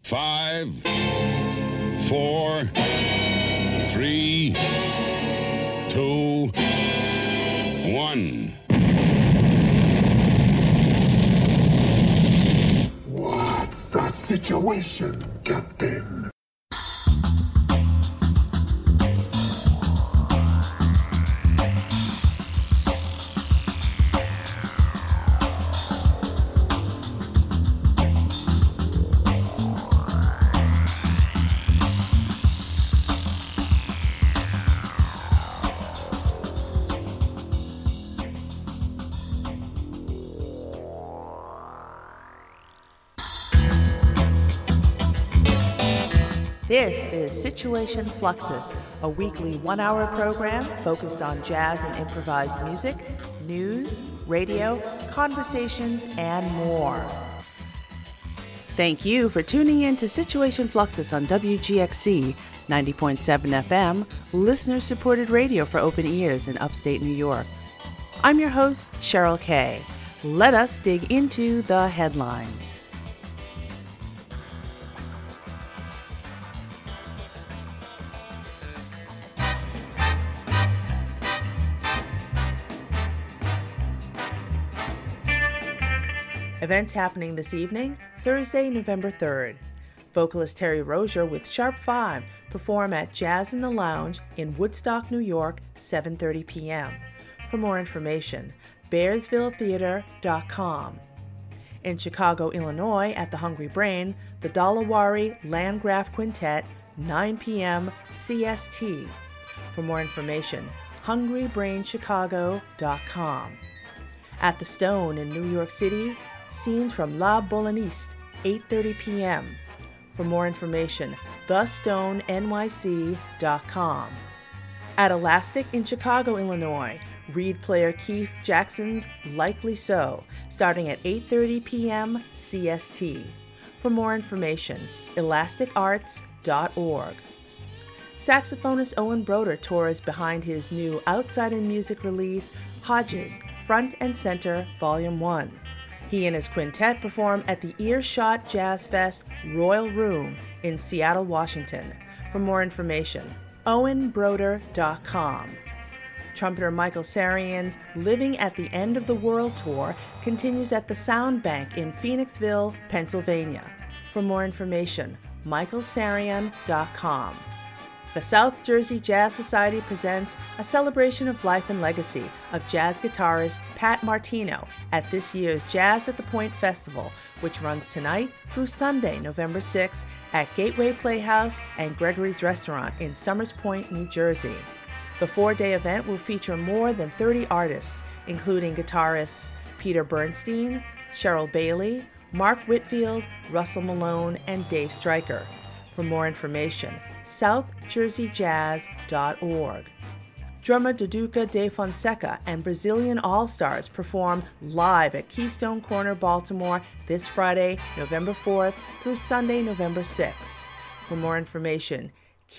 5, 4, 3, 2, 1. What's the situation, Captain? This is Situation Fluxus, a weekly one-hour program focused on jazz and improvised music, news, radio, conversations, and more. Thank you for tuning in to Situation Fluxus on WGXC 90.7 FM, listener-supported radio for open ears in upstate New York. I'm your host, Cheryl Kay. Let us dig into the headlines. Events happening this evening, Thursday, November 3rd. Vocalist Terry Rozier with Sharp 5 perform at Jazz in the Lounge in Woodstock, New York, 7:30 p.m. For more information, bearsvilletheater.com. In Chicago, Illinois, at the Hungry Brain, the Dalawari Landgraf Quintet, 9 p.m. CST. For more information, hungrybrainchicago.com. At the Stone in New York City, Scenes from La Bolaniste, 8:30 p.m. For more information, thestonegyc.com. At Elastic in Chicago, Illinois, reed player Keith Jackson's Likely So, starting at 8:30 p.m. CST. For more information, elasticarts.org. Saxophonist Owen Broder tours behind his new Outside in Music release, Hodges, Front and Center, Volume 1. He and his quintet perform at the Earshot Jazz Fest Royal Room in Seattle, Washington. For more information, owenbroder.com. Trumpeter Michael Sarian's Living at the End of the World tour continues at the Sound Bank in Phoenixville, Pennsylvania. For more information, michaelsarian.com. The South Jersey Jazz Society presents a celebration of life and legacy of jazz guitarist Pat Martino at this year's Jazz at the Point Festival, which runs tonight through Sunday, November 6th at Gateway Playhouse and Gregory's Restaurant in Somers Point, New Jersey. The 4-day event will feature more than 30 artists, including guitarists Peter Bernstein, Cheryl Bailey, Mark Whitfield, Russell Malone, and Dave Stryker. For more information, southjerseyjazz.org. Drummer Duduka De Fonseca and Brazilian All-Stars perform live at Keystone Corner, Baltimore this Friday, November 4th through Sunday, November 6th. For more information,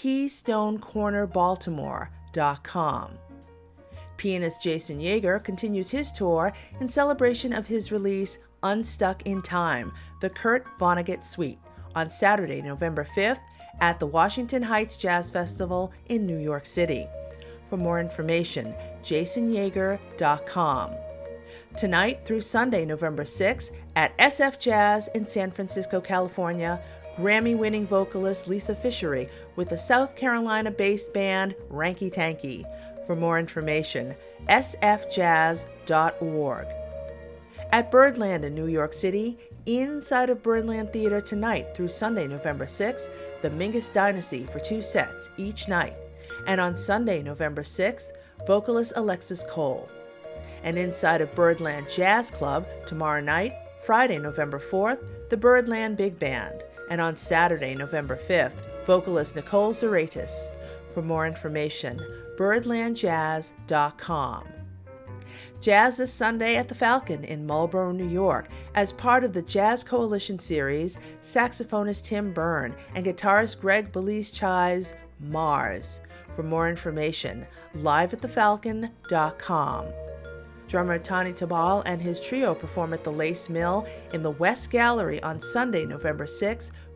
keystonecornerbaltimore.com. Pianist Jason Yeager continues his tour in celebration of his release Unstuck in Time, the Kurt Vonnegut Suite, on Saturday, November 5th at the Washington Heights Jazz Festival in New York City. For more information, jasonyeager.com. Tonight through Sunday, November 6th at SF Jazz in San Francisco, California, Grammy-winning vocalist Lisa Fishery with the South Carolina-based band Ranky Tanky. For more information, sfjazz.org. At Birdland in New York City, inside of Birdland Theater tonight through Sunday, November 6th, the Mingus Dynasty for 2 sets each night. And on Sunday, November 6th, vocalist Alexis Cole. And inside of Birdland Jazz Club tomorrow night, Friday, November 4th, the Birdland Big Band. And on Saturday, November 5th, vocalist Nicole Zaratis. For more information, birdlandjazz.com. Jazz this Sunday at the Falcon in Marlborough, New York. As part of the Jazz Coalition series, saxophonist Tim Byrne and guitarist Greg Belize-Chai's Mars. For more information, liveatthefalcon.com. Drummer Tani Tabal and his trio perform at the Lace Mill in the West Gallery on Sunday, November 6th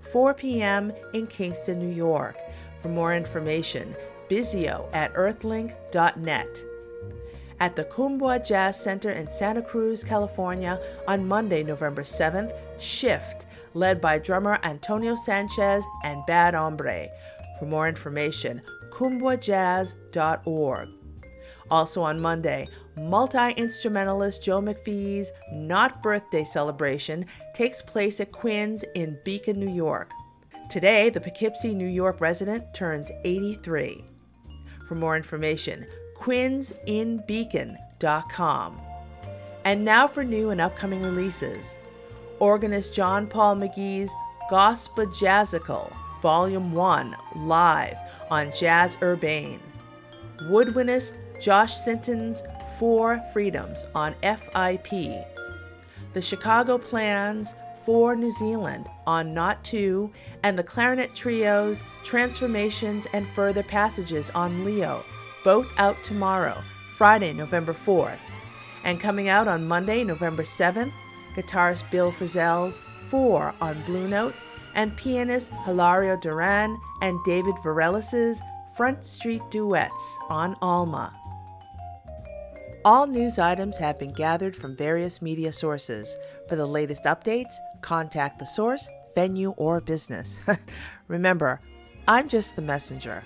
4 p.m. in Kingston, New York. For more information, bizio@earthlink.net. At the Kumbwa Jazz Center in Santa Cruz, California, on Monday, November 7th, Shift, led by drummer Antonio Sanchez and Bad Hombre. For more information, kumbwajazz.org. Also on Monday, multi-instrumentalist Joe McPhee's Not Birthday celebration takes place at Quinn's in Beacon, New York. Today, the Poughkeepsie, New York resident turns 83. For more information, quinsinbeacon.com. And now for new and upcoming releases. Organist John Paul McGee's Gospel Jazzical, Volume 1, live on Jazz Urbane. Woodwindist Josh Sinton's Four Freedoms on FIP. The Chicago Plans for New Zealand on Not 2, and the Clarinet Trio's Transformations and Further Passages on Leo, both out tomorrow, Friday, November 4th. And coming out on Monday, November 7th, guitarist Bill Frisell's 4 on Blue Note, and pianist Hilario Duran and David Varelis's Front Street Duets on Alma. All news items have been gathered from various media sources. For the latest updates, contact the source, venue, or business. Remember, I'm just the messenger.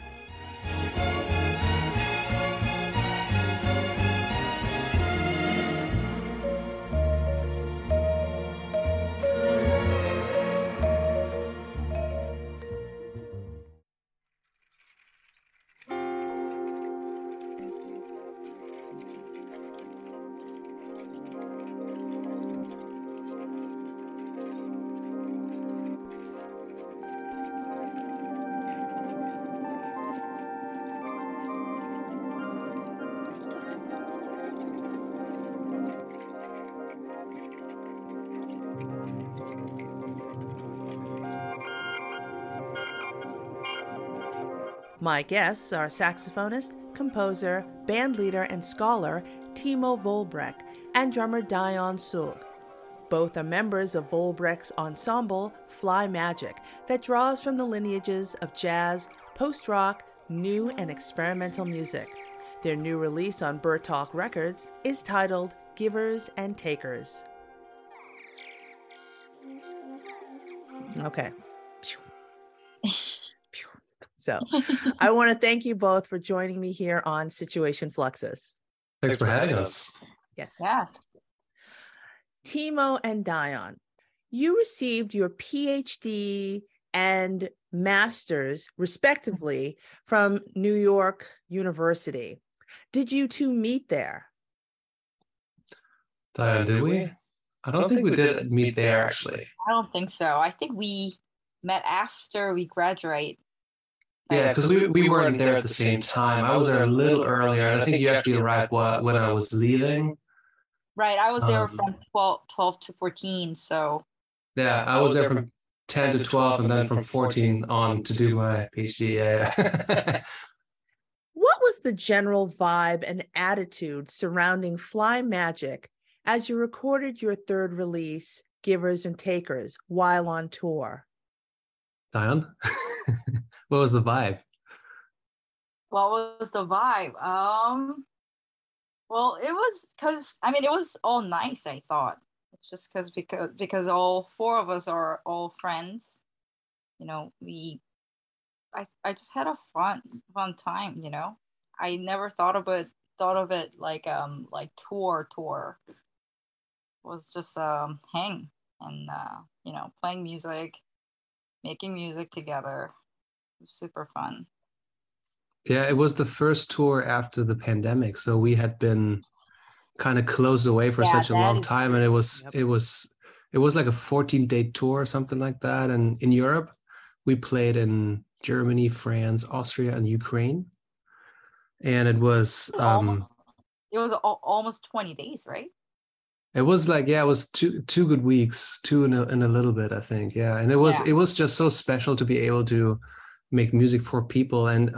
My guests are saxophonist, composer, bandleader, and scholar Timo Volbrecht and drummer Dion Sug. Both are members of Volbrecht's ensemble Fly Magic that draws from the lineages of jazz, post-rock, new and experimental music. Their new release on Burtalk Records is titled Givers and Takers. Okay. So I want to thank you both for joining me here on Situation Fluxus. Thanks for having us. Yes. Yeah. Timo and Dion, you received your PhD and master's, respectively, from New York University. Did you two meet there? Diane, did we? I don't think we did meet there, actually. I don't think so. I think we met after we graduate. Yeah, because we weren't there at the same time. I was there a little earlier, and I think you actually arrived when I was leaving. Right, I was there from 12 to 14, so... Yeah, I was there from 10 to 12, and then from 14 on to do my PhD. Yeah. What was the general vibe and attitude surrounding Fly Magic as you recorded your third release, Givers and Takers, while on tour? Diane? What was the vibe? What was the vibe? Well, it was it was all nice, I thought. It's just because all four of us are all friends. You know, I just had a fun time, you know. I never thought of it like tour. It was just hang and you know, playing music, making music together. It was super fun. Yeah, it was the first tour after the pandemic, so we had been kind of closed away for such a long time, and it was like a 14-day tour or something like that. And in Europe, we played in Germany, France, Austria, and Ukraine. And it was almost 20 days, right? It was like, yeah, it was two good weeks, two in a little bit, I think. Yeah, and it was just so special to be able to make music for people. And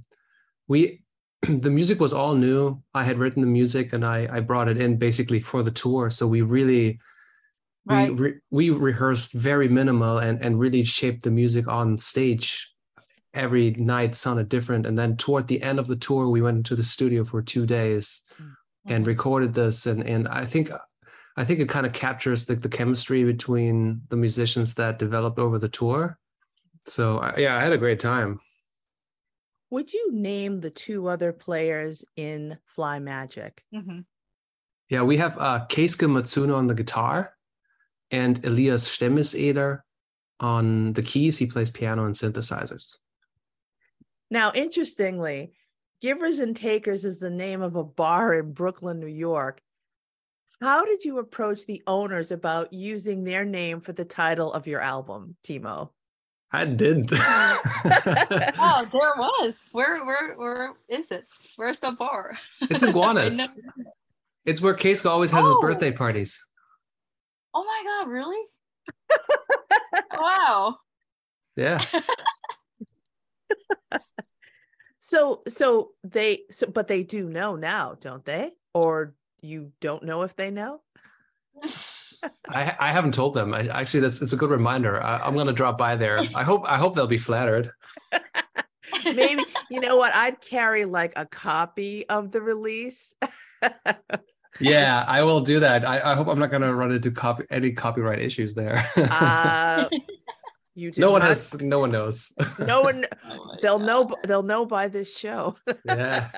the music was all new. I had written the music and I brought it in basically for the tour. So we really Right. We rehearsed very minimal and really shaped the music on stage. Every night sounded different, and then toward the end of the tour, we went into the studio for 2 days and recorded this. And I think it kind of captures the chemistry between the musicians that developed over the tour. So I had a great time. Would you name the 2 other players in Fly Magic? Yeah, we have Keisuke Matsuno on the guitar and Elias Stemmiseder on the keys. He plays piano and synthesizers. Now, interestingly, Givers and Takers is the name of a bar in Brooklyn, New York. How did you approach the owners about using their name for the title of your album, Timo? I didn't. Oh, there was. Where is it? Where's the bar? It's Iguanas. It's where Keisuke always has his birthday parties. Oh my God, really? Wow. Yeah. But they do know now, don't they? Or you don't know if they know? I haven't told them. Actually, it's a good reminder. I'm going to drop by there. I hope they'll be flattered. Maybe, you know what? I'd carry like a copy of the release. Yeah, I will do that. I hope I'm not going to run into any copyright issues there. You no one knows. No one. They'll know by this show. Yeah.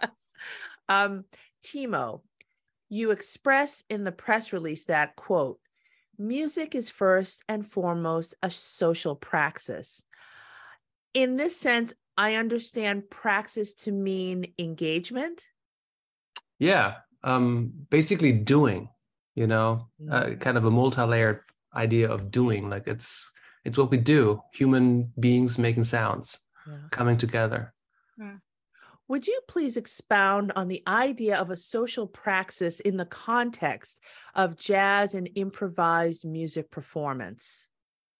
Timo, you express in the press release that, quote, music is first and foremost a social praxis. In this sense, I understand praxis to mean engagement. Yeah. Basically doing, kind of a multi-layered idea of doing. Like it's what we do, human beings making sounds, coming together. Would you please expound on the idea of a social praxis in the context of jazz and improvised music performance?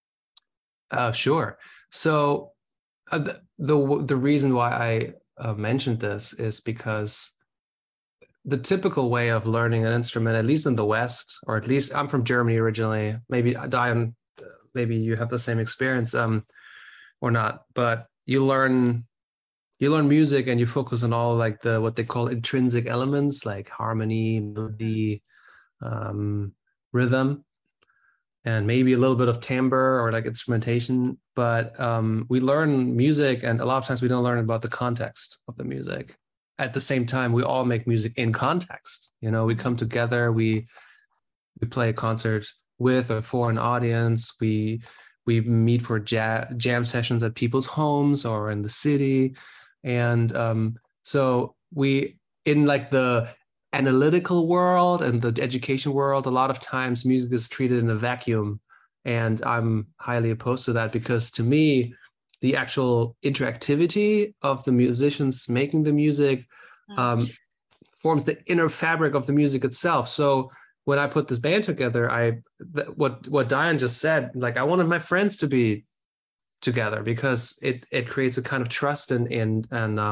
Sure. So the reason why I mentioned this is because the typical way of learning an instrument, at least in the West, or at least I'm from Germany originally, maybe Diane, maybe you have the same experience or not, but you learn music and you focus on all like what they call intrinsic elements like harmony, melody, rhythm, and maybe a little bit of timbre or like instrumentation. But we learn music, and a lot of times we don't learn about the context of the music. At the same time, we all make music in context. We come together, we play a concert with or for an audience. We meet for jam sessions at people's homes or in the city. And so we, in like the analytical world and the education world, a lot of times music is treated in a vacuum. And I'm highly opposed to that, because to me, the actual interactivity of the musicians making the music forms the inner fabric of the music itself. So when I put this band together, what Diane just said, like I wanted my friends to be together because it creates a kind of trust and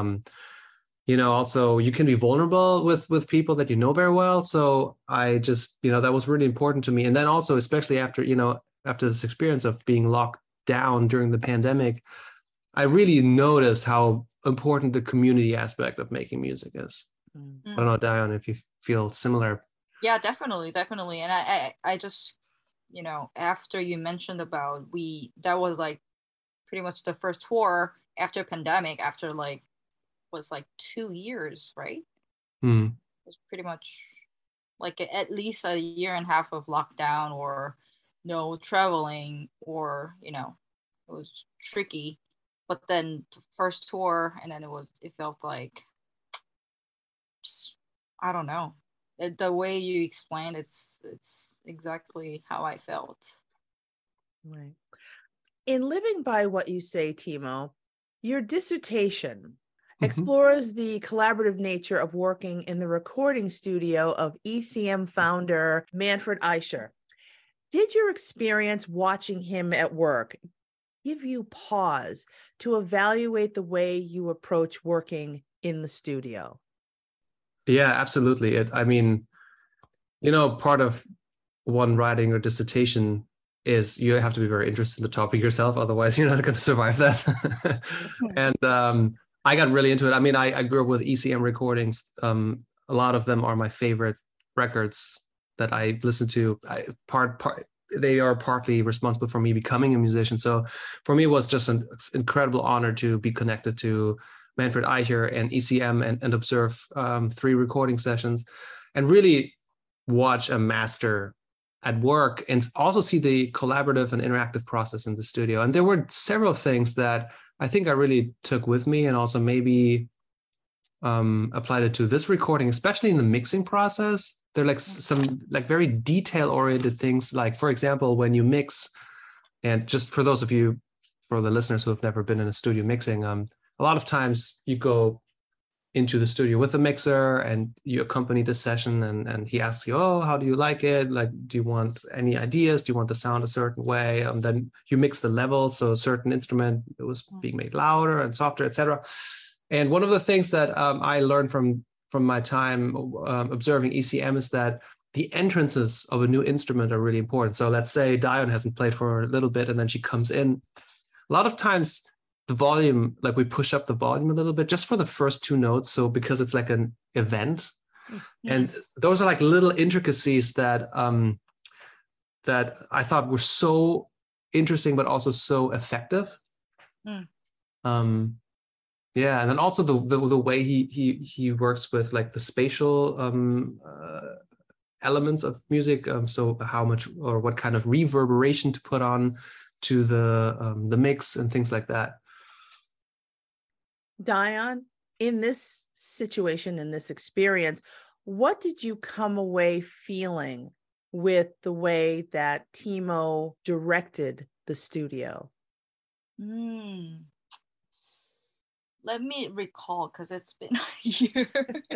also you can be vulnerable with people that you know very well. So I just, that was really important to me. And then also, especially after this experience of being locked down during the pandemic, I really noticed how important the community aspect of making music is. I don't know, Diane, if you feel similar. Yeah, definitely. And I just, after you mentioned about that was like pretty much the first tour after pandemic, after was 2 years, right? It was pretty much like at least a year and a half of lockdown or no traveling, or it was tricky. But then the first tour, and then it felt like, I don't know, the way you explained it's exactly how I felt. Right. In Living by What You Say, Timo, your dissertation explores the collaborative nature of working in the recording studio of ECM founder Manfred Eicher. Did your experience watching him at work give you pause to evaluate the way you approach working in the studio? Yeah, absolutely. Part of one writing or dissertation is you have to be very interested in the topic yourself, otherwise you're not going to survive that. And I got really into it. I mean, I grew up with ECM recordings. A lot of them are my favorite records that I listen to. They are partly responsible for me becoming a musician. So for me, it was just an incredible honor to be connected to Manfred Eicher and ECM and observe 3 recording sessions and really watch a master at work and also see the collaborative and interactive process in the studio. And there were several things that I think I really took with me and also maybe applied it to this recording, especially in the mixing process. They're like some like very detail oriented things. Like, for example, when you mix, and just for those of you, for the listeners who have never been in a studio mixing, a lot of times you go into the studio with a mixer and you accompany the session and he asks you, oh, how do you like it? Like, do you want any ideas? Do you want the sound a certain way? And then you mix the levels. So a certain instrument was being made louder and softer, etc. And one of the things that I learned from my time observing ECM is that the entrances of a new instrument are really important. So let's say Dion hasn't played for a little bit and then she comes in. A lot of times the volume, like we push up the volume a little bit just for the first 2 notes. So because it's like an event. Mm-hmm. And those are like little intricacies that that I thought were so interesting, but also so effective. Yeah, and then also the way he works with like the spatial elements of music. So how much or what kind of reverberation to put on to the mix and things like that. Dion, in this situation, in this experience, what did you come away feeling with the way that Timo directed the studio? Let me recall, because it's been a year.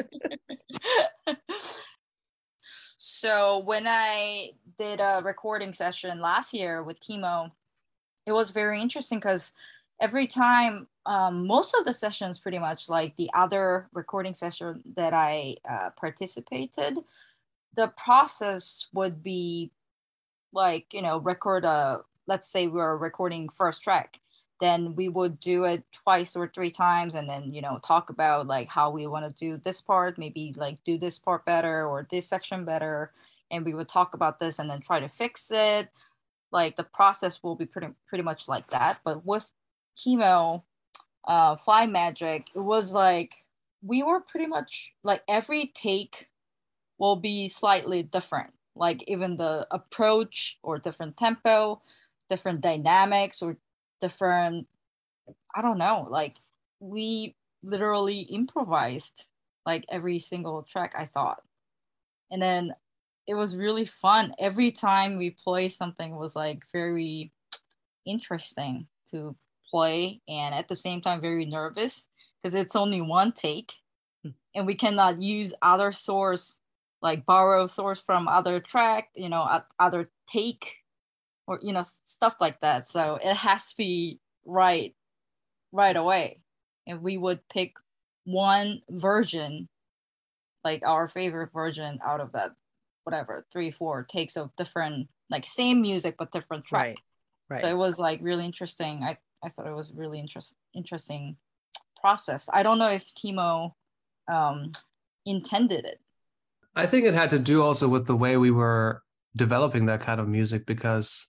So when I did a recording session last year with Timo, it was very interesting because every time, most of the sessions pretty much like the other recording session that I participated, the process would be like, record let's say we're recording first track. Then we would do it 2 or 3 times and then, talk about like how we want to do this part, maybe like do this part better or this section better. And we would talk about this and then try to fix it. Like the process will be pretty much like that. But with Timo, Fly Magic, it was like, we were pretty much like every take will be slightly different. Like even the approach or different tempo, different dynamics or different, I don't know, like we literally improvised like every single track, I thought. And then it was really fun. Every time we play something was like very interesting to play and at the same time very nervous because it's only 1 take and we cannot use other source, like borrow source from other track, other take or, stuff like that. So it has to be right away. And we would pick one version, like our favorite version out of that, whatever, 3-4 takes of different, like same music, but different track. Right. So it was like really interesting. I thought it was really interesting process. I don't know if Timo intended it. I think it had to do also with the way we were developing that kind of music because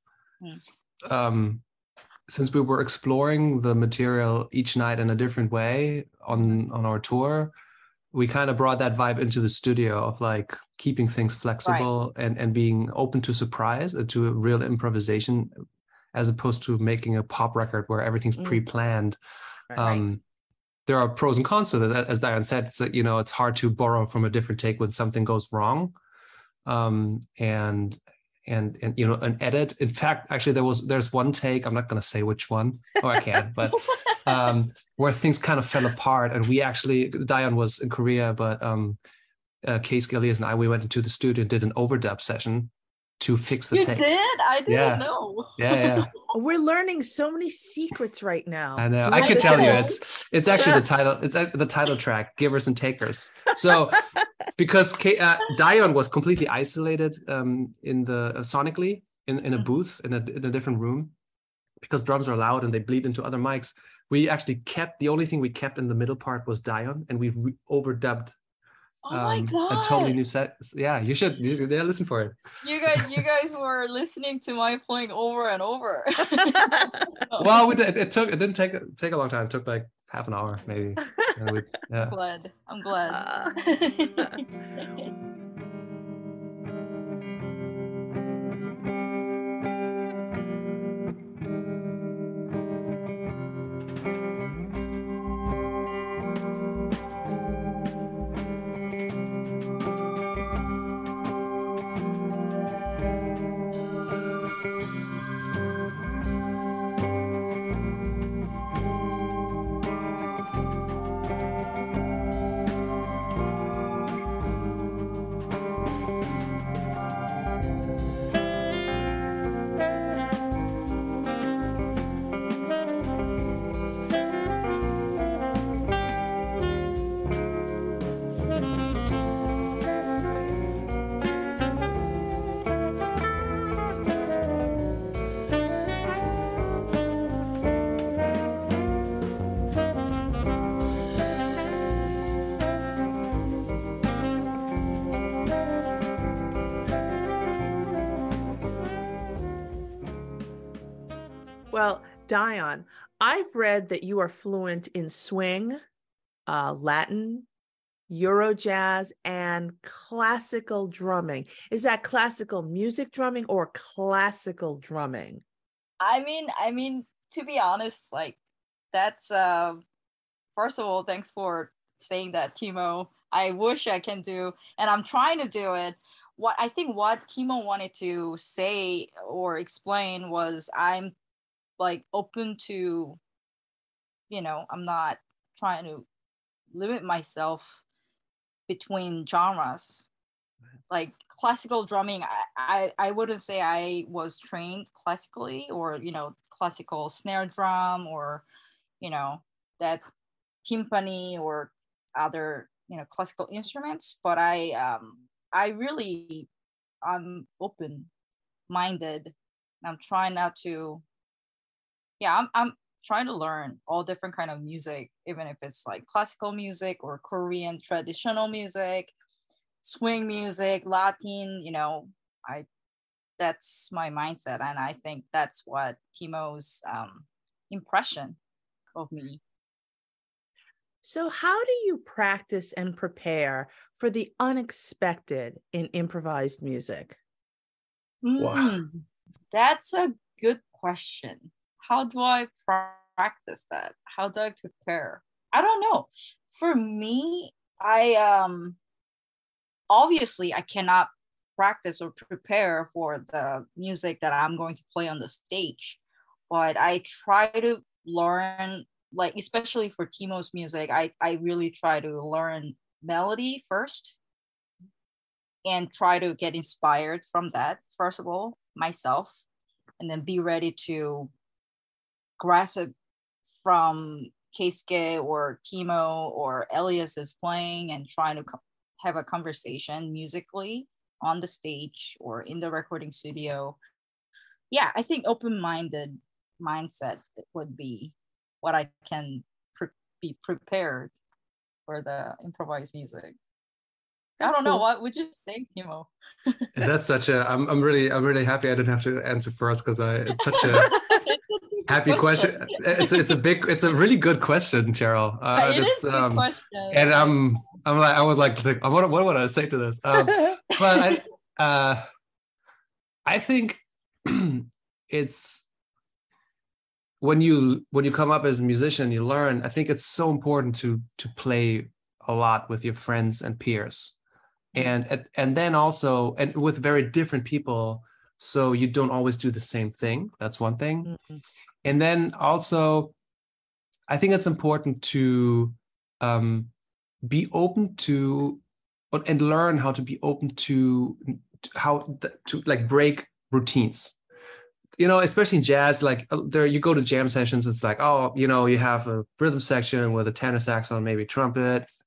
since we were exploring the material each night in a different way on our tour, we kind of brought that vibe into the studio of like keeping things flexible and being open to surprise and to a real improvisation as opposed to making a pop record where everything's pre-planned. There are pros and cons to that. As Dion said, it's, it's hard to borrow from a different take when something goes wrong. And an edit. In fact, actually there's one take, I'm not going to say which one, or I can, but where things kind of fell apart. And we actually, Dion was in Korea, but Case Gillies and we went into the studio and did an overdub session to fix the take. You did? I didn't know. Yeah. We're learning so many secrets right now. I know. I can tell you, it's actually the title. It's the title track, "Givers and Takers." So, because Dion was completely isolated in the sonically in a booth in a different room, because drums are loud and they bleed into other mics. We actually kept, the only thing we kept in the middle part was Dion, and we overdubbed my God. a totally new set. Yeah, you should listen for it. You guys were listening to my playing over and over. Well, it didn't take a long time. It took like half an hour maybe. Yeah. I'm glad. Well, Dion, I've read that you are fluent in swing, Latin, Eurojazz, and classical drumming. Is that classical music drumming or classical drumming? I mean, to be honest, like that's first of all, thanks for saying that, Timo. I wish I can do, and I'm trying to do it. What Timo wanted to say or explain was I'm like open to, I'm not trying to limit myself between genres. Like classical drumming, I wouldn't say I was trained classically or, classical snare drum or, that timpani or other, classical instruments. But I'm open-minded. I'm trying not to, I'm trying to learn all different kind of music, even if it's like classical music or Korean traditional music, swing music, Latin, that's my mindset. And I think that's what Timo's impression of me. So how do you practice and prepare for the unexpected in improvised music? Wow. That's a good question. How do I practice that? How do I prepare? I don't know. For me, I obviously I cannot practice or prepare for the music that I'm going to play on the stage, but I try to learn, like especially for Timo's music, I really try to learn melody first and try to get inspired from that, first of all, myself, and then be ready to grasp it from Keisuke or Timo or Elias is playing and trying to have a conversation musically on the stage or in the recording studio. Yeah, I think open-minded mindset would be what I can be prepared for the improvised music. That's I don't know. What would you say, Timo? That's such a. I'm really happy I didn't have to answer first because it's such a happy question. It's a really good question, Cheryl. It is a good question. And I was like, what would I say to this? But I think it's when you come up as a musician, you learn. I think it's so important to play a lot with your friends and peers, and then also and with very different people, so you don't always do the same thing. That's one thing. Mm-hmm. And then also, I think it's important to be open to and learn how to be open to like break routines. Especially in jazz, like there you go to jam sessions, it's like, you have a rhythm section with a tenor saxophone, maybe trumpet,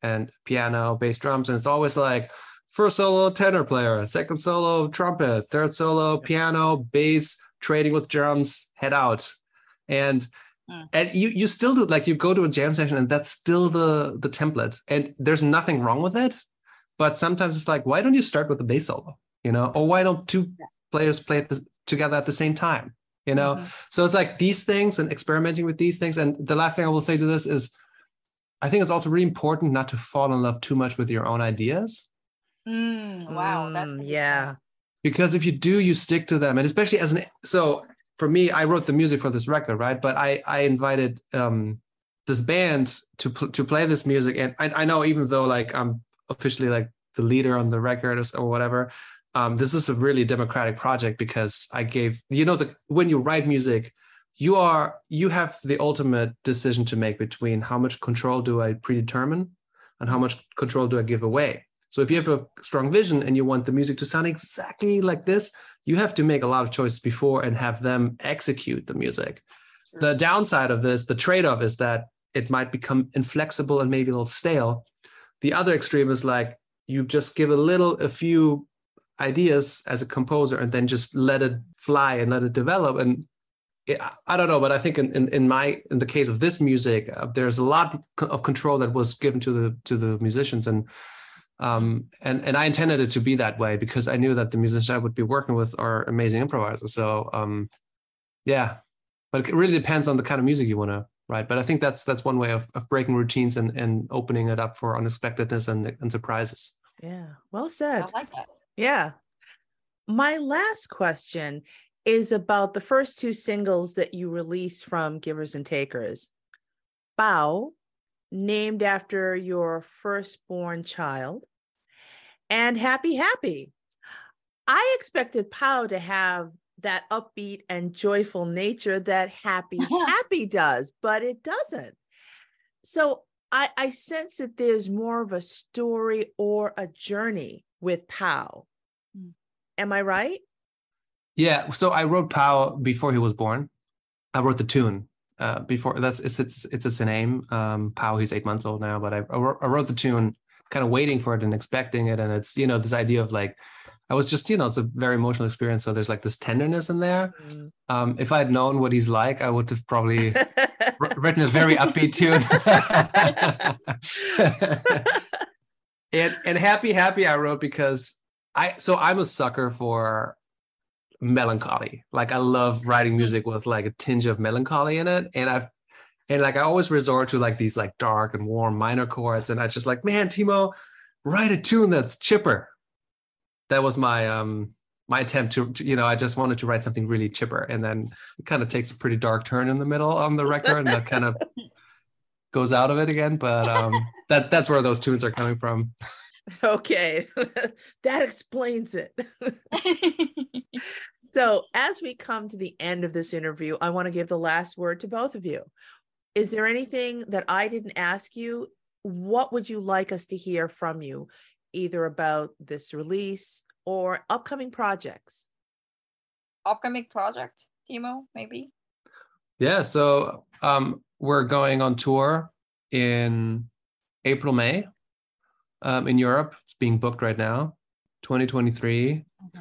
and piano, bass, drums, and it's always like first solo tenor player, second solo trumpet, third solo piano, bass, trading with drums, head out. And you still do, like, you go to a jam session and that's still the template, and there's nothing wrong with it. But sometimes it's like, why don't you start with the bass solo, or why don't two players play together at the same time, So it's like these things and experimenting with these things. And the last thing I will say to this is, I think it's also really important not to fall in love too much with your own ideas. Wow, that's yeah. Because if you do, you stick to them, and especially so for me, I wrote the music for this record, right? But I invited this band to play this music, and I know, even though like I'm officially like the leader on the record or whatever, this is a really democratic project, because I gave when you write music, you have the ultimate decision to make between how much control do I predetermine and how much control do I give away. So if you have a strong vision and you want the music to sound exactly like this, you have to make a lot of choices before and have them execute the music. Sure. The downside of this, the trade-off, is that it might become inflexible and maybe a little stale. The other extreme is like, you just give a few ideas as a composer and then just let it fly and let it develop. And I don't know, but I think in the case of this music, there's a lot of control that was given to the musicians, and I intended it to be that way because I knew that the musicians I would be working with are amazing improvisers. So but it really depends on the kind of music you want to write. But I think that's one way of breaking routines and opening it up for unexpectedness and surprises. Yeah, well said. I like that. Yeah. My last question is about the first two singles that you released from Givers and Takers. Bao, named after your firstborn child, and Happy Happy. I expected Pau to have that upbeat and joyful nature that Happy Happy does, but it doesn't. So I sense that there's more of a story or a journey with Pau. Am I right? Yeah. So I wrote Pau before he was born. I wrote the tune before. It's a name. Pau, he's 8 months old now, but I wrote the tune kind of waiting for it and expecting it. And it's, this idea of like, I was just, it's a very emotional experience. So there's like this tenderness in there. If I had known what he's like, I would have probably written a very upbeat tune. and Happy Happy I wrote because I'm a sucker for melancholy. Like, I love writing music with like a tinge of melancholy in it. And I always resort to like these like dark and warm minor chords. And I just like, man, Timo, write a tune that's chipper. That was my my attempt to I just wanted to write something really chipper. And then it kind of takes a pretty dark turn in the middle on the record, and that kind of goes out of it again. But that's where those tunes are coming from. Okay, that explains it. So as we come to the end of this interview, I want to give the last word to both of you. Is there anything that I didn't ask you? What would you like us to hear from you, either about this release or upcoming projects? Upcoming project, Timo, maybe? Yeah, so we're going on tour in April, May. In Europe. It's being booked right now, 2023.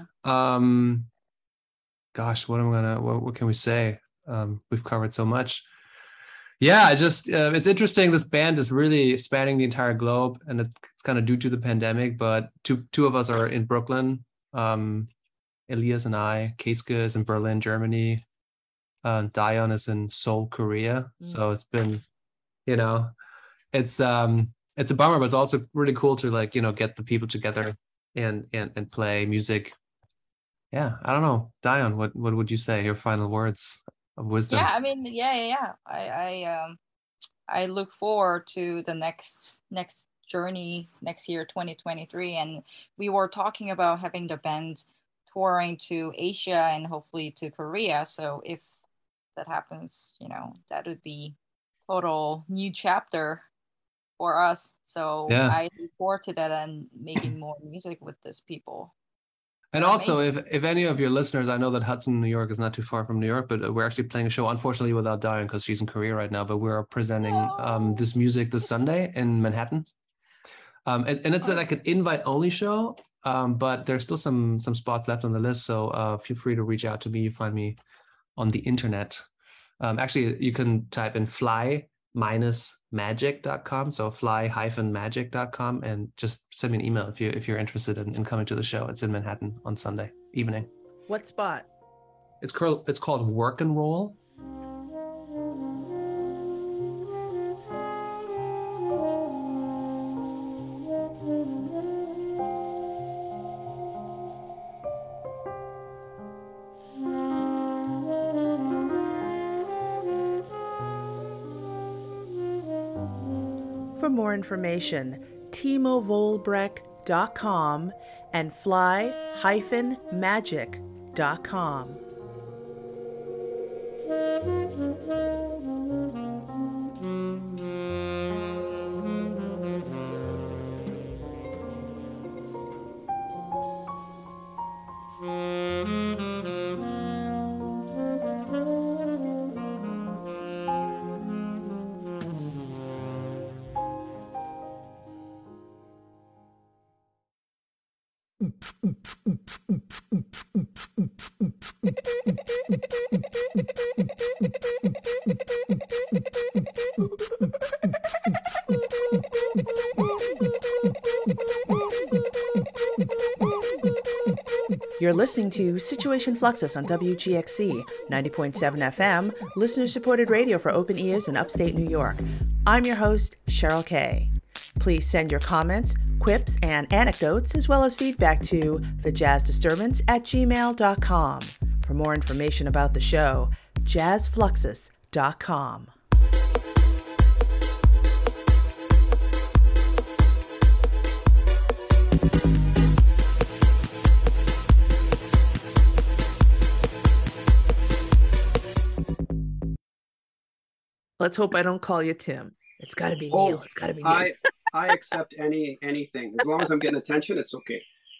Gosh, what can we say? We've covered so much. Yeah, it's interesting. This band is really spanning the entire globe, and it's kind of due to the pandemic, but two of us are in Brooklyn. Elias and I. Keeske is in Berlin, Germany. Dion is in Seoul, Korea. So it's been, it's a bummer, but it's also really cool to like, get the people together and play music. Yeah, I don't know. Dion, what would you say? Your final words of wisdom? Yeah, I mean, yeah. I look forward to the next journey next year, 2023. And we were talking about having the band touring to Asia and hopefully to Korea. So if that happens, that would be total new chapter for us. So yeah. I look forward to that and making more music with these people. And also, if any of your listeners, I know that Hudson, New York is not too far from New York, but we're actually playing a show, unfortunately, without Diane because she's in Korea right now. But we're presenting this music this Sunday in Manhattan. And it's like an invite-only show, but there's still some spots left on the list. So feel free to reach out to me. You find me on the internet. Actually, you can type in fly-magic.com. So fly-magic.com, and just send me an email if you're interested in coming to the show. It's in Manhattan on Sunday evening. What spot? It's called Work and Roll. For more information, timovolbrecht.com and fly-magic.com. You're listening to Situation Fluxus on WGXC 90.7 FM, listener-supported radio for open ears in upstate New York. I'm your host, Cheryl Kay. Please send your comments, quips, and anecdotes, as well as feedback to thejazzdisturbance@gmail.com. For more information about the show, jazzfluxus.com. Let's hope I don't call you Tim. It's got to be Neil. It's got to be Neil. I accept anything. As long as I'm getting attention, it's okay.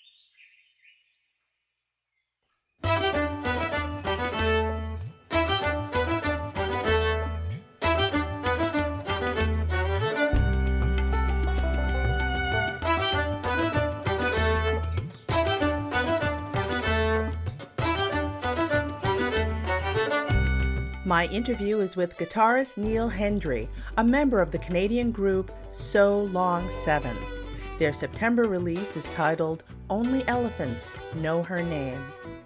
My interview is with guitarist Neil Hendry, a member of the Canadian group So Long 7. Their September release is titled Only Elephants Know Her Name.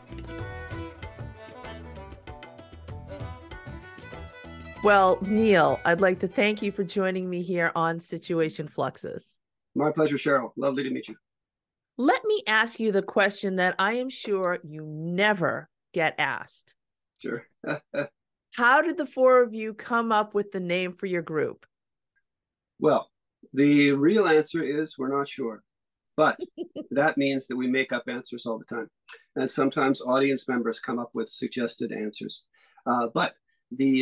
Well, Neil, I'd like to thank you for joining me here on Situation Fluxus. My pleasure, Cheryl. Lovely to meet you. Let me ask you the question that I am sure you never get asked. Sure. How did the four of you come up with the name for your group? Well, the real answer is we're not sure. But that means that we make up answers all the time. And sometimes audience members come up with suggested answers. But the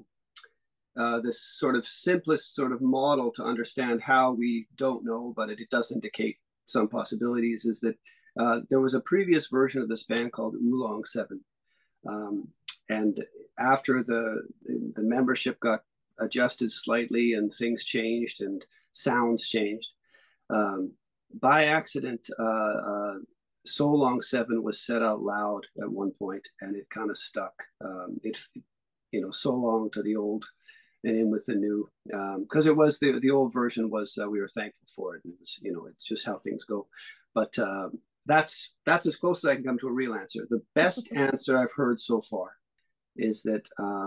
sort of simplest sort of model to understand how we don't know, but it does indicate some possibilities, is that there was a previous version of this band called Oolong 7. And after the membership got adjusted slightly and things changed and sounds changed, by accident, So Long 7 was said out loud at one point, and it kind of stuck. So long to the old and in with the new, because it was the old version was we were thankful for it, and it was, it's just how things go. But that's as close as I can come to a real answer. The best answer I've heard so far is that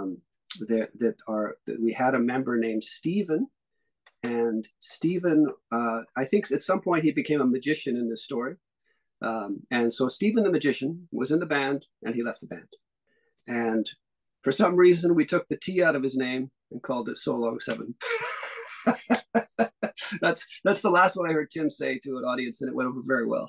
that we had a member named Stephen, and Stephen, I think at some point he became a magician in this story, and so Stephen the magician was in the band and he left the band, and for some reason we took the T out of his name and called it So Long 7. That's the last one I heard Tim say to an audience, and it went over very well.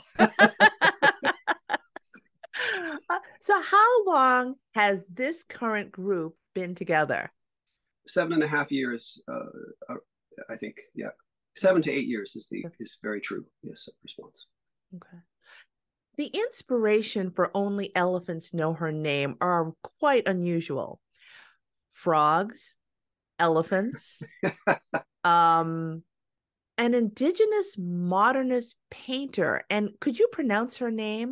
So how long has this current group been together? 7.5 years, I think. Yeah, 7 to 8 years is very true. Yes, response. Okay. The inspiration for Only Elephants Know Her Name are quite unusual. Frogs, elephants, an indigenous modernist painter. And could you pronounce her name?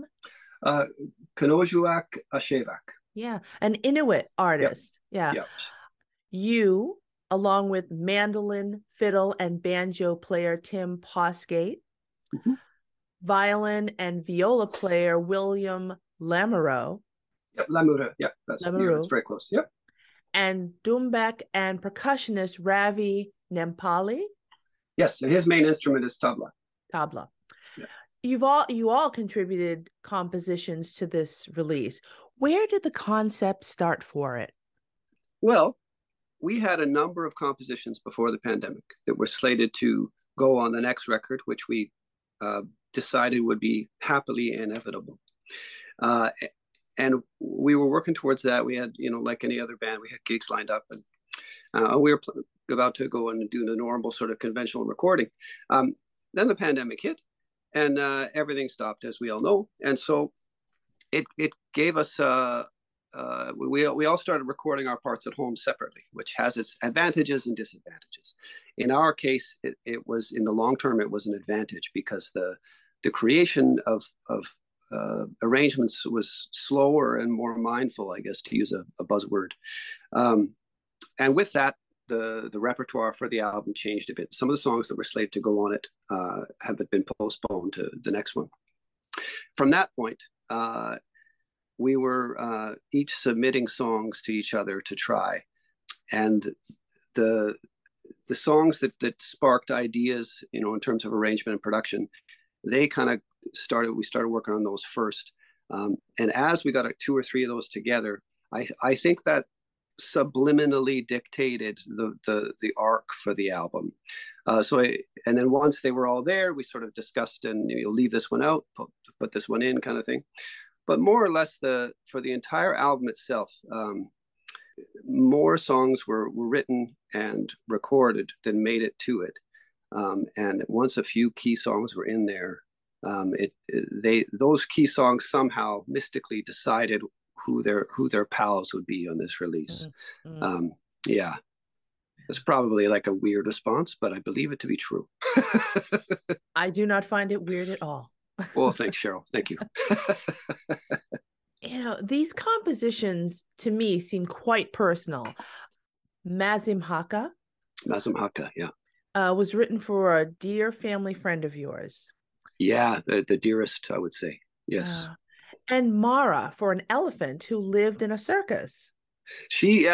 Kanojuak Ashevak. Yeah, an Inuit artist. Yep. Yeah. Yep. You, along with mandolin, fiddle, and banjo player Tim Posgate, violin and viola player William Lamoureux. Yep, Lamoureux. Yep, that's very close. Yep. And doumbek and percussionist Ravi Nempali. Yes, and his main instrument is tabla. Tabla. Yeah. You all contributed compositions to this release. Where did the concept start for it? Well, we had a number of compositions before the pandemic that were slated to go on the next record, which we decided would be happily inevitable. And we were working towards that. We had, like any other band, we had gigs lined up, and we were about to go and do the normal sort of conventional recording. Then the pandemic hit, and everything stopped, as we all know. And so it gave us we all started recording our parts at home separately, which has its advantages and disadvantages. In our case, it was, in the long term, it was an advantage, because the creation of arrangements was slower and more mindful, I guess, to use a buzzword. And with that, the repertoire for the album changed a bit. Some of the songs that were slated to go on it have been postponed to the next one. From that point, we were each submitting songs to each other to try. And the songs that sparked ideas, in terms of arrangement and production, they kind of we started working on those first. And as we got 2 or 3 of those together, I think that subliminally dictated the arc for the album. And then once they were all there, we sort of discussed, and leave this one out, put this one in, kind of thing. But more or less, for the entire album itself, more songs were written and recorded than made it to it. And once a few key songs were in there, those key songs somehow mystically decided who their pals would be on this release. Yeah, it's probably like a weird response, but I believe it to be true. I do not find it weird at all. Well, thanks, Cheryl. Thank you. These compositions to me seem quite personal. Mazimhaka, yeah. Was written for a dear family friend of yours. Yeah, the dearest, I would say. Yes. And Mara, for an elephant who lived in a circus. She's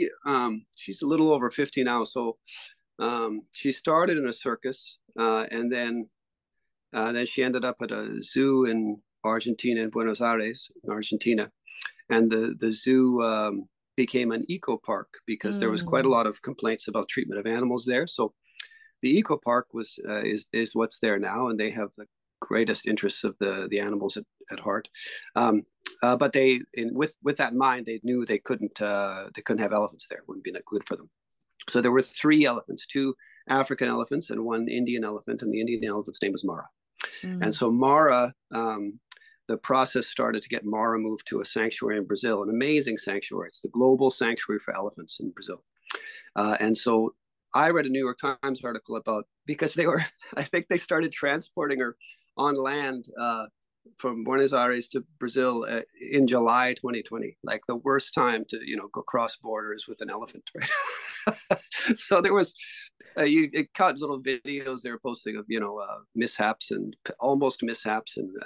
a little over 50 now. So she started in a circus, and then she ended up at a zoo in Argentina, in Buenos Aires, in Argentina. And the zoo became an eco park, because there was quite a lot of complaints about treatment of animals there. So the eco park is what's there now, and they have the greatest interests of the animals at heart. But with that in mind, they knew they couldn't have elephants there. It wouldn't be that good for them. So there were 3 elephants, 2 African elephants and 1 Indian elephant, and the Indian elephant's name was Mara. And so Mara, the process started to get Mara moved to a sanctuary in Brazil, an amazing sanctuary. It's the global sanctuary for elephants in Brazil. And so I read a New York Times article about, because I think they started transporting her on land from Buenos Aires to Brazil in July 2020, like the worst time to go cross borders with an elephant, right? So there was it caught little videos they were posting of mishaps and almost mishaps and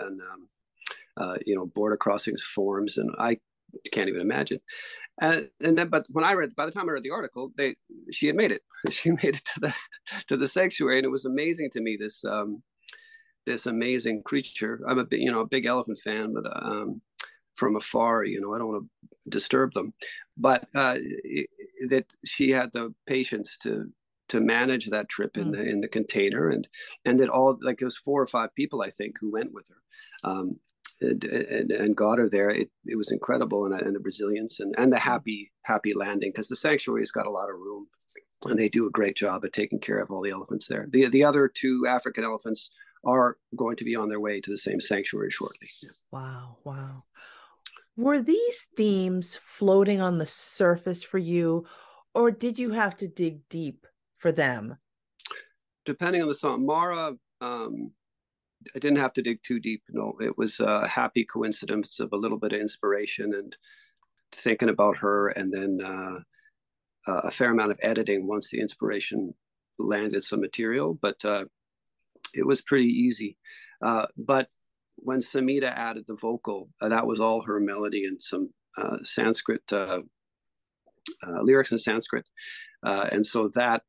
border crossings forms, and I can't even imagine. And then, but by the time I read the article, she had made it. She made it to the sanctuary, and it was amazing to me. This amazing creature. I'm a big elephant fan, but from afar, I don't want to disturb them. But that she had the patience to manage that trip in the container, and that all, like, it was 4 or 5 people, I think, who went with her. And got her there. It was incredible, and the Brazilians and the happy landing, because the sanctuary's got a lot of room, and they do a great job at taking care of all the elephants there. The other 2 African elephants are going to be on their way to the same sanctuary shortly. Yeah. Wow. Were these themes floating on the surface for you, or did you have to dig deep for them? depending on the song. Mara, I didn't have to dig too deep. No, it was a happy coincidence of a little bit of inspiration and thinking about her, and then a fair amount of editing once the inspiration landed some material. But it was pretty easy. But when Samita added the vocal, that was all her melody and some Sanskrit lyrics in Sanskrit, and so that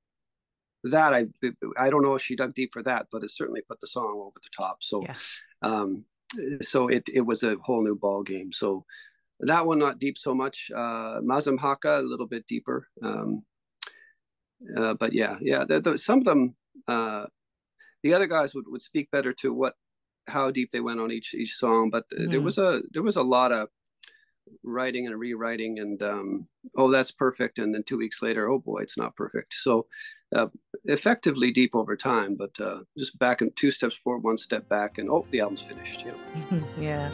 I don't know if she dug deep for that, but it certainly put the song over the top. So so it was a whole new ball game. So that one not deep so much. Mazamhaka a little bit deeper. But some of them, the other guys would speak better to how deep they went on each song. But there was a lot of writing and rewriting, and oh, that's perfect, and then 2 weeks later, oh boy, it's not perfect. So effectively deep over time, but just back in 2 steps forward, 1 step back, and oh, the album's finished. Yeah.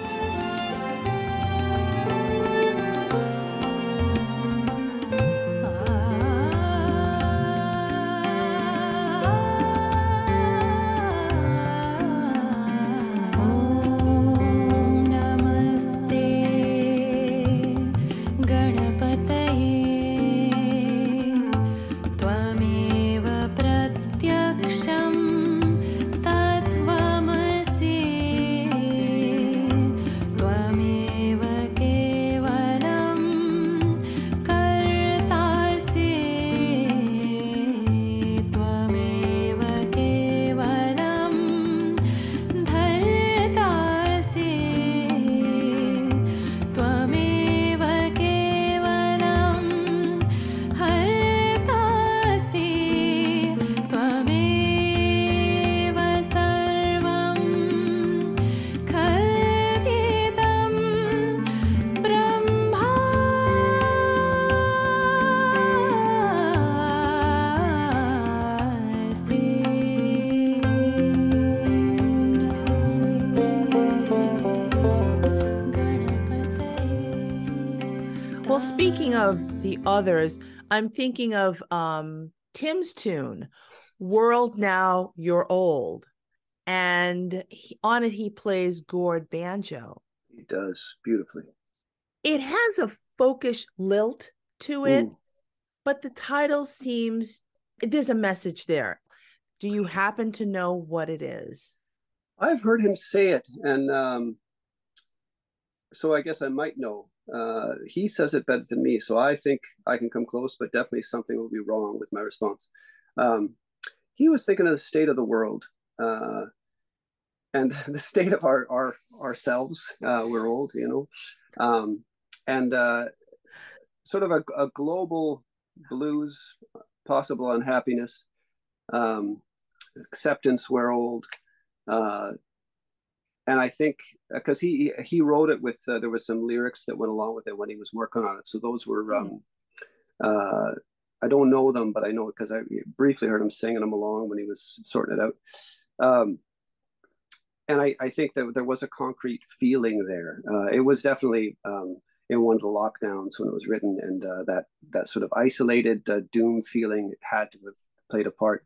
Well, speaking of the others, I'm thinking of Tim's tune, World Now You're Old. And on it, he plays gourd banjo. He does beautifully. It has a folkish lilt to it, but the title seems, there's a message there. Do you happen to know what it is? I've heard him say it, and so I guess I might know. He says it better than me, so I think I can come close, but definitely something will be wrong with my response. He was thinking of the state of the world, and the state of ourselves. We're old, and sort of a global blues, possible unhappiness, acceptance. We're old. And I think because he wrote it with there was some lyrics that went along with it when he was working on it. So those were I don't know them, but I know it because I briefly heard him singing them along when he was sorting it out. And I think that there was a concrete feeling there. It was definitely in one of the lockdowns when it was written, and that sort of isolated doom feeling had to have played a part.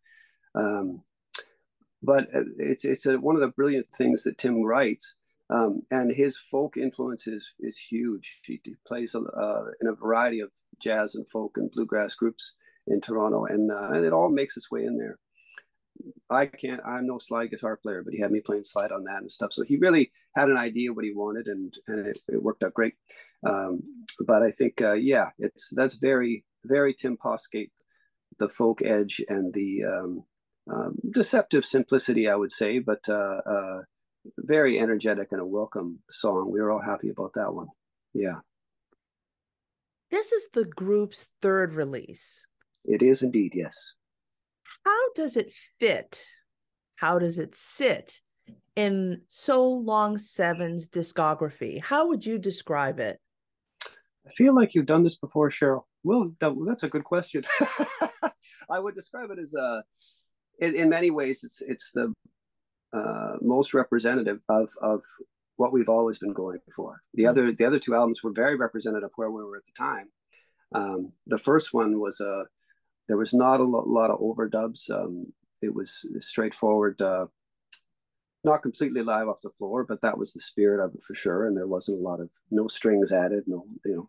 But it's one of the brilliant things that Tim writes, and his folk influence is huge. He plays in a variety of jazz and folk and bluegrass groups in Toronto, and it all makes its way in there. I'm no slide guitar player, but he had me playing slide on that and stuff. So he really had an idea what he wanted, and it worked out great. But I think, that's very, very Tim Poskett, the folk edge and the deceptive simplicity, I would say, but very energetic and a welcome song. We were all happy about that one. Yeah. This is the group's third release. It is indeed, yes. How does it fit? How does it sit in So Long Seven's discography? How would you describe it? I feel like you've done this before, Cheryl. Well, that's a good question. I would describe it as in many ways, it's the most representative of what we've always been going for. The other two albums were very representative of where we were at the time. The first one was There was not a lot of overdubs. It was straightforward, not completely live off the floor, but that was the spirit of it for sure. And there wasn't a lot of no strings added, no,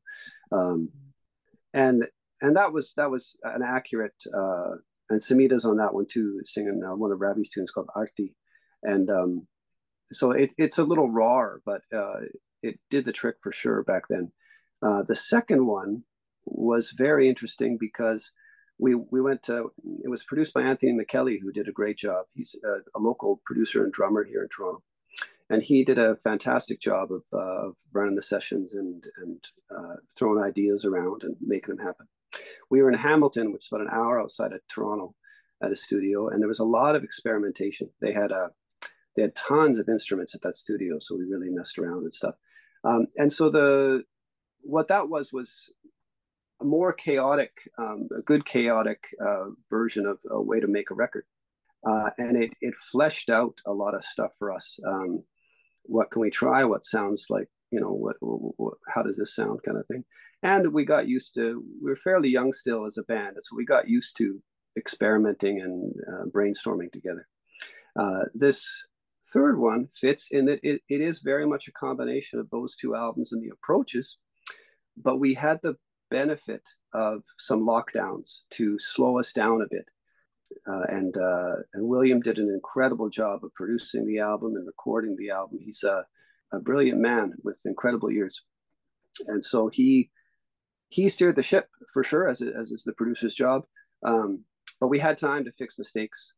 and that was an accurate. And Samita's on that one too, singing one of Ravi's tunes called Arti, and so it's a little raw, but it did the trick for sure back then. The second one was very interesting because we went to, it was produced by Anthony McKelly, who did a great job. He's a local producer and drummer here in Toronto. And he did a fantastic job of running the sessions and throwing ideas around and making them happen. We were in Hamilton, which is about an hour outside of Toronto, at a studio, and there was a lot of experimentation. They had tons of instruments at that studio, so we really messed around and stuff. And so what that was a more chaotic, a good chaotic version of a way to make a record. And it fleshed out a lot of stuff for us. What can we try? What sounds like, how does this sound, kind of thing. And we got used to, we were fairly young still as a band, and so we got used to experimenting and brainstorming together. This third one fits in that it is very much a combination of those two albums and the approaches, but we had the benefit of some lockdowns to slow us down a bit. And William did an incredible job of producing the album and recording the album. He's a brilliant man with incredible ears. And so he steered the ship for sure, as is the producer's job. But we had time to fix mistakes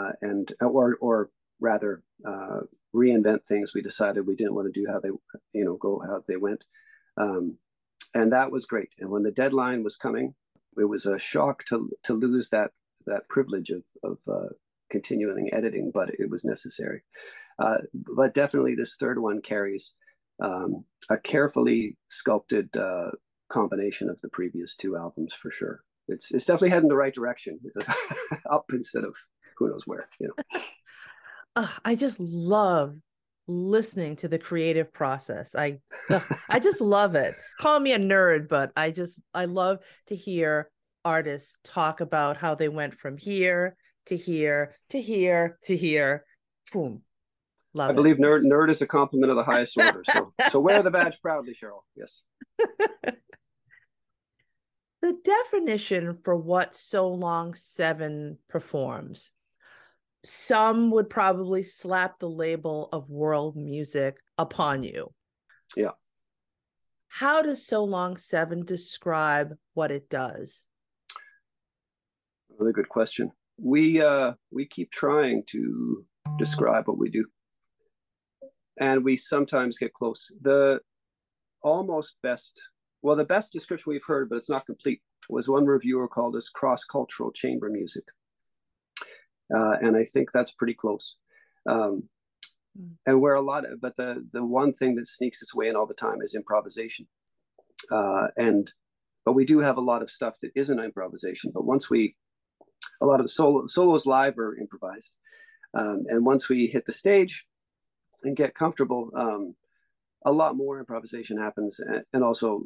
or rather reinvent things we decided we didn't want to do how they went. And that was great. And when the deadline was coming, it was a shock to lose that privilege of continuing editing, but it was necessary. But definitely this third one carries a carefully sculpted combination of the previous two albums for sure. It's definitely heading the right direction, up instead of who knows where. I just love listening to the creative process. I just love it. Call me a nerd, but I love to hear artists talk about how they went from here to here to here to here. Boom. Love it. I believe nerd is a compliment of the highest order. So wear the badge proudly, Cheryl. Yes. The definition for what So Long 7 performs. Some would probably slap the label of world music upon you. Yeah. How does So Long 7 describe what it does? Really good question. We keep trying to describe what we do, and we sometimes get close. The best description we've heard, but it's not complete, was one reviewer called us cross-cultural chamber music. And I think that's pretty close. And where but the one thing that sneaks its way in all the time is improvisation. But we do have a lot of stuff that isn't improvisation, but a lot of the solos live are improvised. And once we hit the stage and get comfortable, a lot more improvisation happens. And also,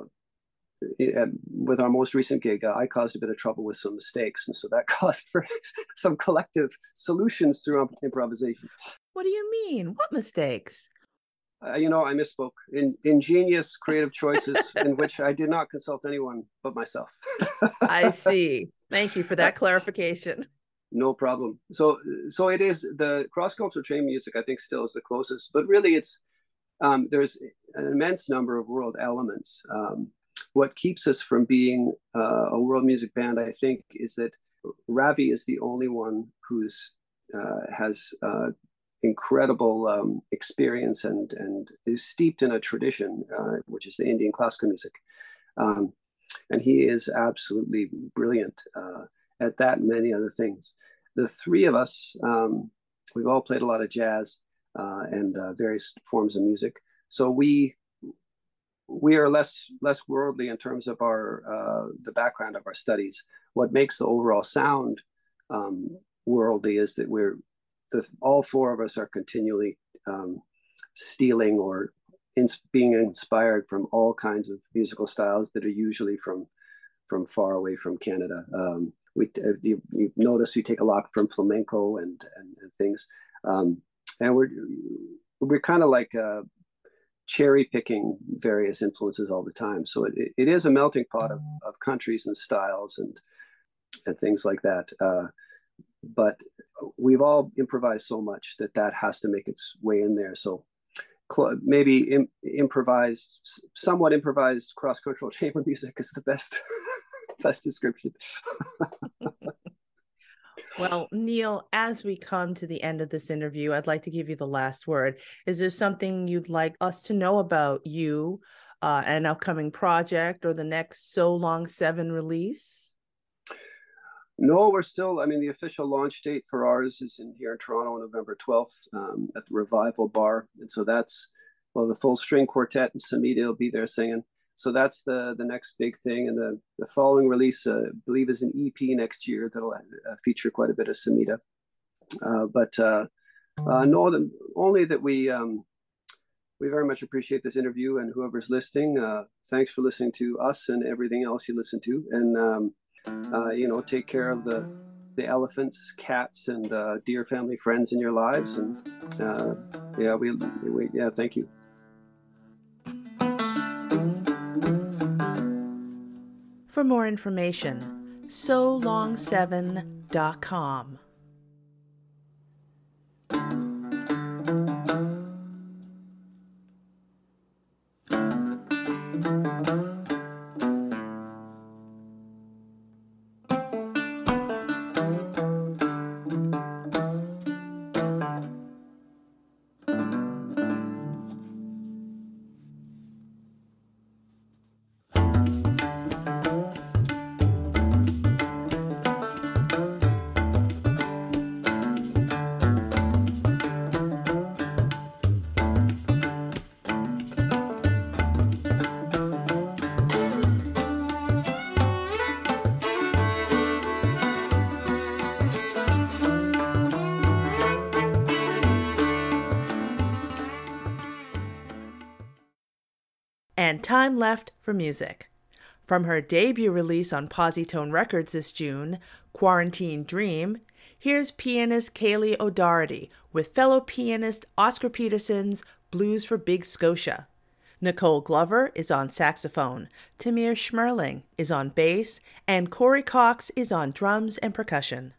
with our most recent gig, I caused a bit of trouble with some mistakes. And so that caused for some collective solutions through improvisation. What do you mean? What mistakes? I misspoke. Ingenious creative choices in which I did not consult anyone but myself. I see. Thank you for that clarification. No problem. So it is the cross-cultural chamber music, I think, still is the closest, but really it's there's an immense number of world elements. What keeps us from being a world music band, I think, is that Ravi is the only one who's has incredible experience and is steeped in a tradition, which is the Indian classical music. And he is absolutely brilliant at that and many other things. The three of us, we've all played a lot of jazz and various forms of music. So we are less worldly in terms of our the background of our studies. What makes the overall sound worldly is that all four of us are continually stealing or being inspired from all kinds of musical styles that are usually from far away from Canada. you notice we take a lot from flamenco and things, and we're kind of like cherry picking various influences all the time. So it is a melting pot of countries and styles and things like that. But we've all improvised so much that has to make its way in there. So maybe somewhat improvised cross-cultural chamber music is the best description. Well, Neil, as we come to the end of this interview, I'd like to give you the last word. Is there something you'd like us to know about you, an upcoming project, or the next So Long 7 release? No, we're still, the official launch date for ours is here in Toronto on November 12th at the Revival Bar. And so that's, the full string quartet and Samita will be there singing. So that's the next big thing. And the following release, I believe, is an EP next year that'll feature quite a bit of Samita. Only that we very much appreciate this interview, and whoever's listening, thanks for listening to us and everything else you listen to. And, take care of the elephants, cats, and dear family friends in your lives. And thank you. For more information, solong7.com. And time left for music. From her debut release on Positone Records this June, Quarantine Dream, here's pianist Kaylee O'Doherty with fellow pianist Oscar Peterson's Blues for Big Scotia. Nicole Glover is on saxophone, Tamir Schmerling is on bass, and Corey Cox is on drums and percussion.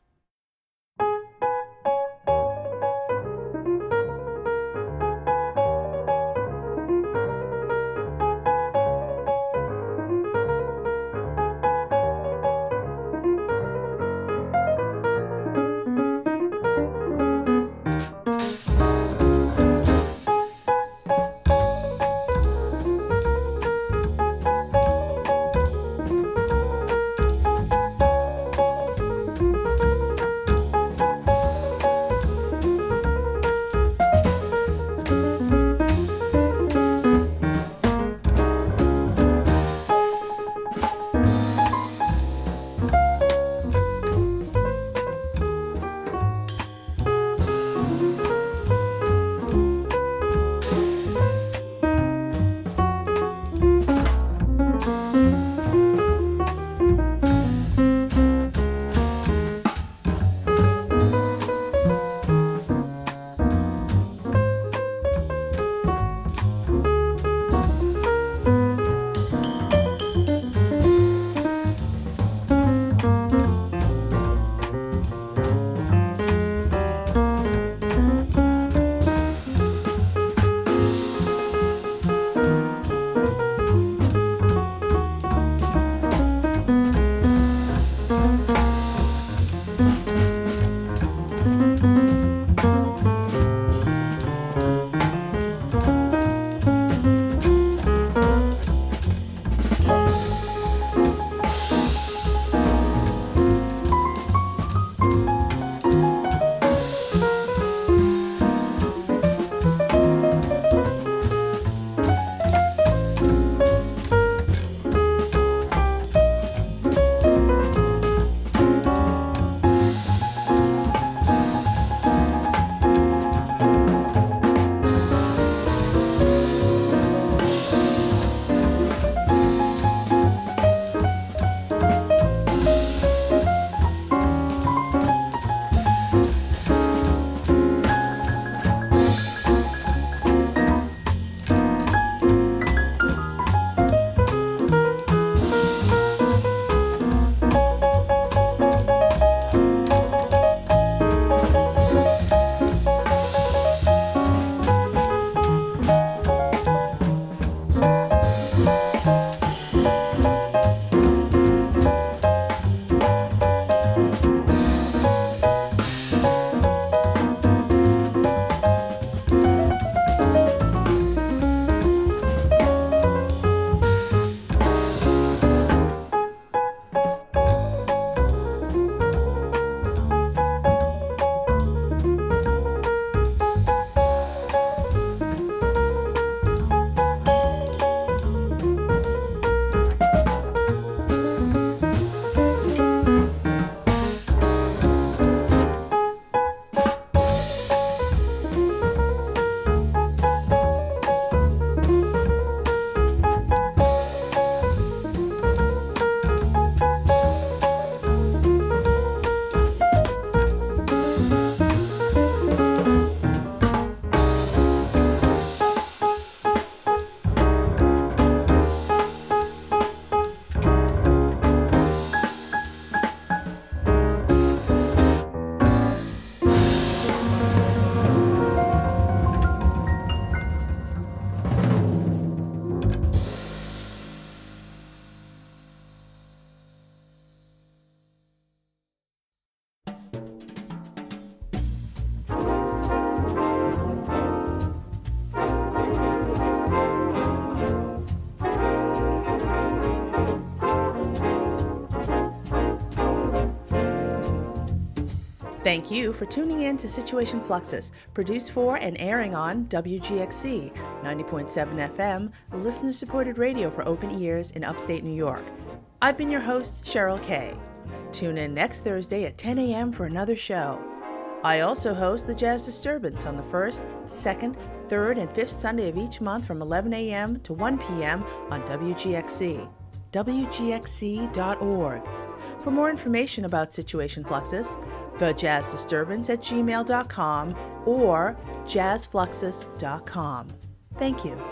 Thank you for tuning in to Situation Fluxus, produced for and airing on WGXC 90.7 FM, listener-supported radio for open ears in upstate New York. I've been your host, Cheryl Kay. Tune in next Thursday at 10 a.m. for another show. I also host the Jazz Disturbance on the 1st, 2nd, 3rd, and 5th Sunday of each month from 11 a.m. to 1 p.m. on WGXC. WGXC.org. For more information about Situation Fluxus, thejazzdisturbance@gmail.com or jazzfluxus.com. Thank you.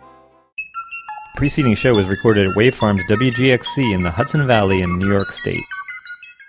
The preceding show was recorded at Wave Farms WGXC in the Hudson Valley in New York State.